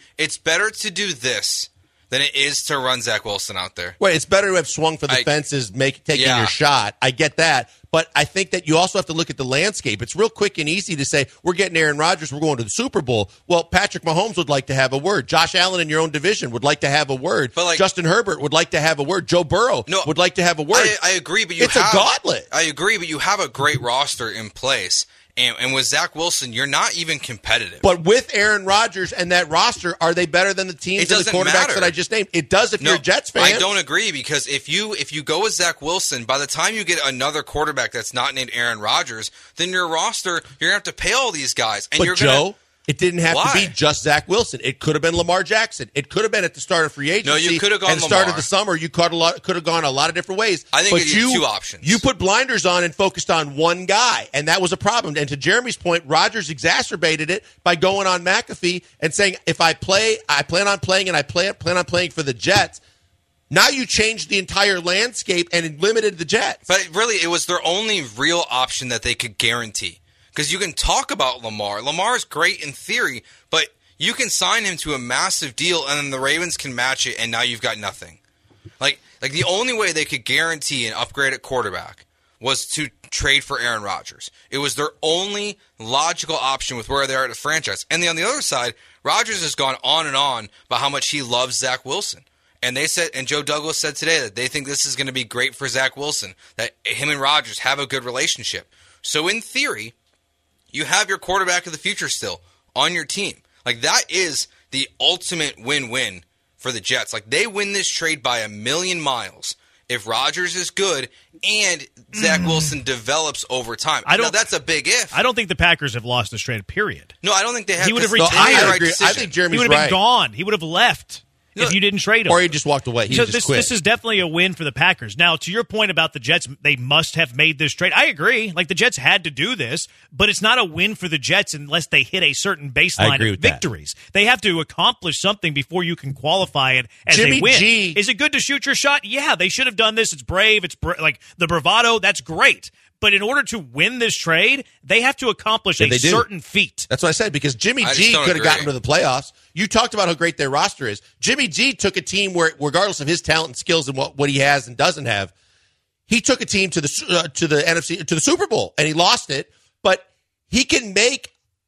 to do this than it is to run Zach Wilson out there. Well, it's better to have swung for the fences, taking your shot. I get that. But I think that you also have to look at the landscape. It's real quick and easy to say, we're getting Aaron Rodgers, we're going to the Super Bowl. Well, Patrick Mahomes would like to have a word. Josh Allen in your own division would like to have a word. But Justin Herbert would like to have a word. Joe Burrow would like to have a word. I agree, but it's a gauntlet. I agree, but you have a great roster in place. And with Zach Wilson, you're not even competitive. But with Aaron Rodgers and that roster, are they better than the teams and the quarterbacks that I just named? It does if you're a Jets fan. I don't agree, because if you go with Zach Wilson, by the time you get another quarterback that's not named Aaron Rodgers, then your roster, you're going to have to pay all these guys. And it didn't have to be just Zach Wilson. It could have been Lamar Jackson. It could have been at the start of free agency. No, you could have gone at the start of the summer. You could have gone a lot of different ways. I think you had two options. You put blinders on and focused on one guy, and that was a problem. And to Jeremy's point, Rodgers exacerbated it by going on McAfee and saying, if I play, I plan on playing, and I plan on playing for the Jets. Now you changed the entire landscape and limited the Jets. But really, it was their only real option that they could guarantee. Because you can talk about Lamar. Lamar is great in theory, but you can sign him to a massive deal, and then the Ravens can match it, and now you've got nothing. Like the only way they could guarantee an upgrade at quarterback was to trade for Aaron Rodgers. It was their only logical option with where they are at the franchise. And on the other side, Rodgers has gone on and on about how much he loves Zach Wilson. And they said, and Joe Douglas said today that they think this is going to be great for Zach Wilson, that him and Rodgers have a good relationship. So in theory, you have your quarterback of the future still on your team. Like, that is the ultimate win-win for the Jets. Like, they win this trade by a million miles if Rodgers is good and Zach Wilson develops over time. Now, that's a big if. I don't think the Packers have lost this trade, period. No, I don't think they have. He would have retired. I agree. I think Jeremy's He would have been gone. He would have left. If you didn't trade him. Or he just walked away. He just quit. This is definitely a win for the Packers. Now, to your point about the Jets, they must have made this trade. I agree. Like, the Jets had to do this, but it's not a win for the Jets unless they hit a certain baseline of victories. They have to accomplish something before you can qualify it as a win. Is it good to shoot your shot? Yeah, they should have done this. It's brave. It's like the bravado. That's great. But in order to win this trade, they have to accomplish a certain feat. That's what I said, because Jimmy G could have gotten to the playoffs. You talked about how great their roster is. Jimmy G took a team where, regardless of his talent and skills and what he has and doesn't have, he took a team to the NFC, to the Super Bowl, and he lost it. But he can make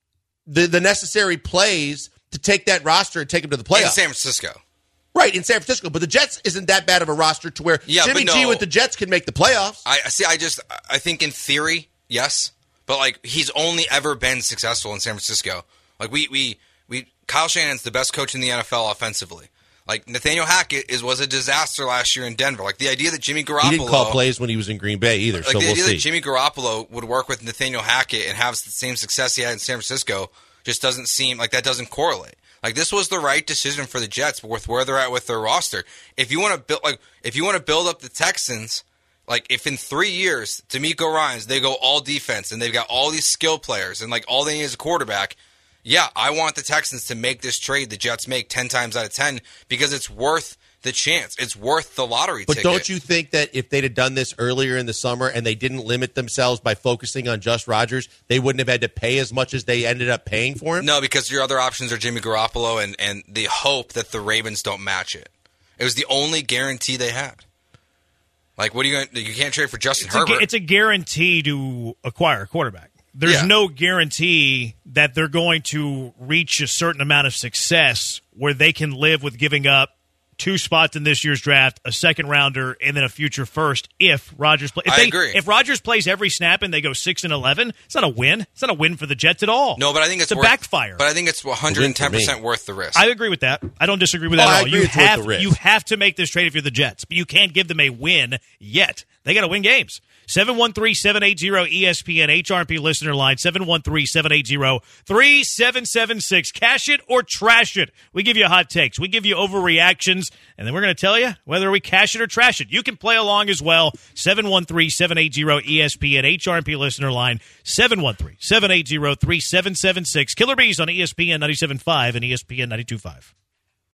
the necessary plays to take that roster and take him to the playoffs. In San Francisco. Right, in San Francisco. But the Jets isn't that bad of a roster to where Jimmy G with the Jets can make the playoffs. I think in theory, yes. But, like, he's only ever been successful in San Francisco. Like, Kyle Shanahan's the best coach in the NFL offensively. Like, Nathaniel Hackett was a disaster last year in Denver. Like, the idea that Jimmy Garoppolo... He didn't call plays when he was in Green Bay either, so we'll see. The idea that Jimmy Garoppolo would work with Nathaniel Hackett and have the same success he had in San Francisco just doesn't seem like that doesn't correlate. Like, this was the right decision for the Jets with where they're at with their roster. If you want to build up the Texans, like, if in 3 years, DeMeco Ryans, they go all defense and they've got all these skill players and, like, all they need is a quarterback, yeah, I want the Texans to make this trade the Jets make 10 times out of 10 because it's worth the chance. It's worth the lottery ticket. But don't you think that if they'd have done this earlier in the summer and they didn't limit themselves by focusing on just Rodgers, they wouldn't have had to pay as much as they ended up paying for him? No, because your other options are Jimmy Garoppolo and the hope that the Ravens don't match it. It was the only guarantee they had. Like, what are you going to... You can't trade for Justin Herbert. It's a guarantee to acquire a quarterback. There's no guarantee that they're going to reach a certain amount of success where they can live with giving up 2 spots in this year's draft, a second rounder, and then a future first if Rodgers plays. I agree. If Rodgers plays every snap and they go 6-11, it's not a win. It's not a win for the Jets at all. No, but I think it's a backfire. But I think it's 110% worth the risk. I agree with that. I don't disagree with that at all. You have to make this trade if you're the Jets, but you can't give them a win yet. They got to win games. 713-780-ESPN, HRP listener line, 713-780-3776. Cash it or trash it. We give you hot takes. We give you overreactions, and then we're going to tell you whether we cash it or trash it. You can play along as well. 713-780-ESPN, HRP listener line, 713-780-3776. Killer Bees on ESPN 97.5 and ESPN 92.5.